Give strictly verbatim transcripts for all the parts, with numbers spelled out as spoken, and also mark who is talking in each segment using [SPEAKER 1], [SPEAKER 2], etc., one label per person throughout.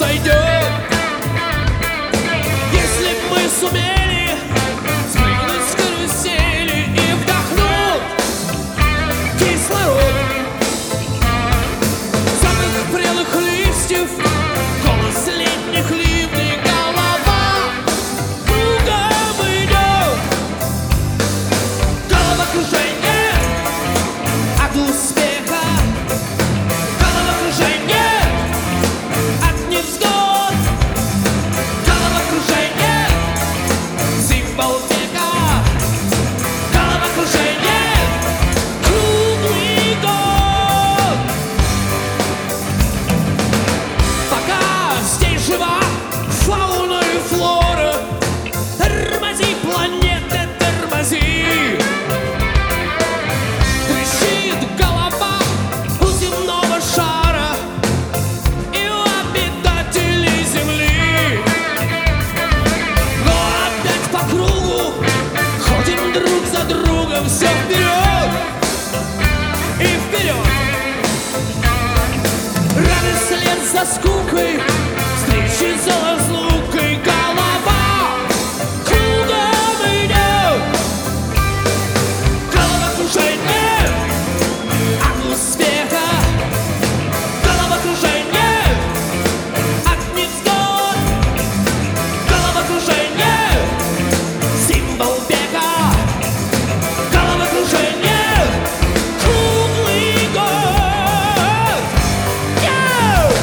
[SPEAKER 1] сойдет. Если б мы сумели спрыгнуть с карусели и вдохнуть кислород, запах прелых листьев, голос летних ливней, голова кругом идет. Головокружение от успеха, головокружение от невзгод, головокружение символ века, головокружение круглый год. Пока здесь жива фауна и флора, тормози, планета, тормози. Трещит голова у земного шара и у обитателей Земли. Но опять по кругу ходим друг за другом, все вперед и вперед. Радость вслед за скукой, встречи за разлукой, голова кругом идет. Головокружение от успеха, головокружение от невзгод, головокружение символ века, головокружение круглый год. Йоу!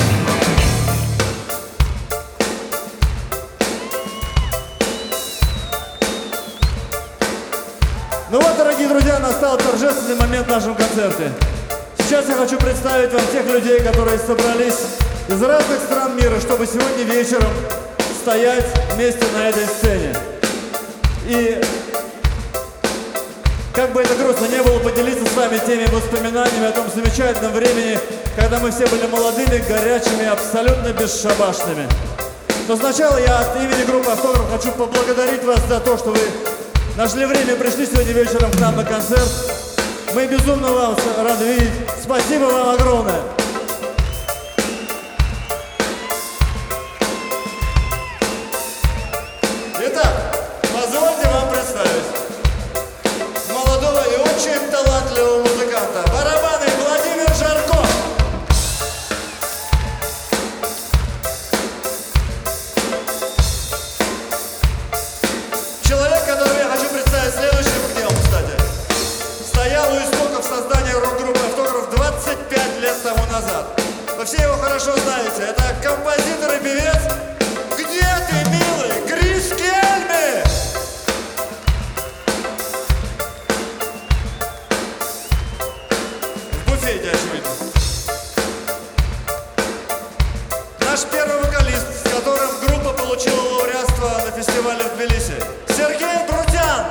[SPEAKER 2] Ну вот, дорогие друзья, настал торжественный момент в нашем концерте. Сейчас я хочу представить вам тех людей, которые собрались из разных стран мира, чтобы сегодня вечером стоять вместе на этой сцене. И как бы это грустно не было, поделиться с вами теми воспоминаниями о том замечательном времени, когда мы все были молодыми, горячими, абсолютно бесшабашными. Но сначала я от имени группы «Автограф» хочу поблагодарить вас за то, что вы нашли время и пришли сегодня вечером к нам на концерт. Мы безумно вас рады видеть. Спасибо вам огромное. Итак, позвольте вам представить молодого и очень талантливого музыканта. Барабаны Владимир Жарков. Человек, которого я хочу представить следующим днем, кстати, стоял у истоков создания рок-группы «Автограф» двадцать пять лет тому назад. Вы все его хорошо знаете. Это композитор и певец. Где ты, милый? Крис Кельми! В буфете, очевидно. Наш первый вокалист, с которым группа получила лауреатство на фестивале в Тбилиси. Сергей Брутян!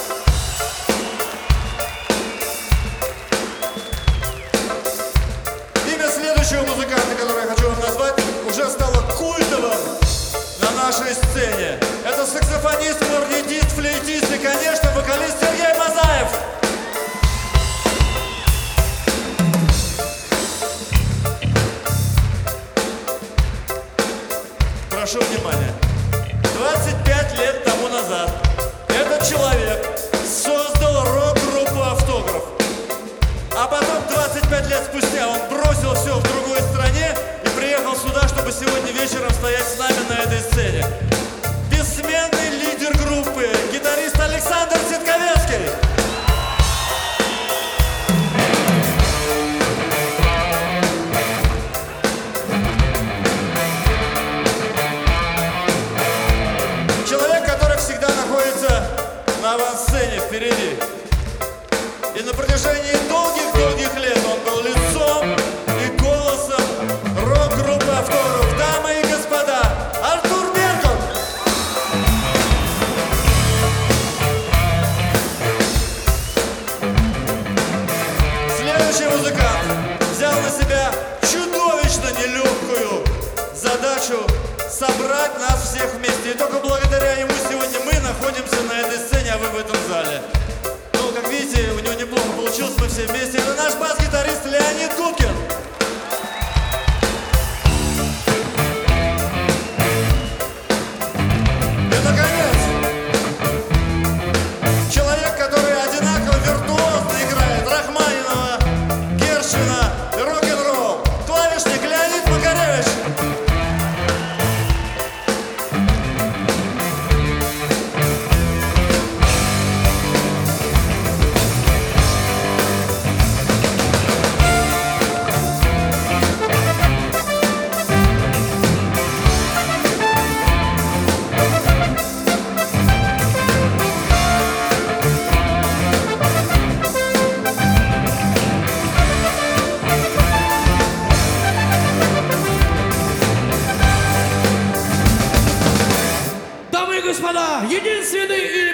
[SPEAKER 2] Имя следующего музыканта, который я хочу вам назвать, уже стало культовым на нашей сцене. Это саксофонист, кларнетист, флейтист и, конечно, вокалист Сергей Мазаев. Прошу внимания. двадцать пять лет тому назад этот человек создал рок-группу «Автограф». А потом, двадцать пять лет спустя, он бросил все в другой стране и приехал сюда, чтобы сегодня вечером стоять с нами на этой сцене. Бессменный лидер группы, гитарист Александр Ситковецкий. Человек, который всегда находится на авансцене впереди. И на протяжении долгих-долгих лет он был лицом и голосом рок-группы «Автограф». Дамы и господа, Артур Беркут! Следующий музыкант взял на себя чудовищно нелегкую задачу собрать нас всех вместе. И только благодаря ему сегодня мы находимся на этой сцене, а вы в этом зале. Ну, как видите, у него неплохо получилось, мы все вместе. Это наш бас-гитарист Леонид Губкин.
[SPEAKER 1] господа, единственный и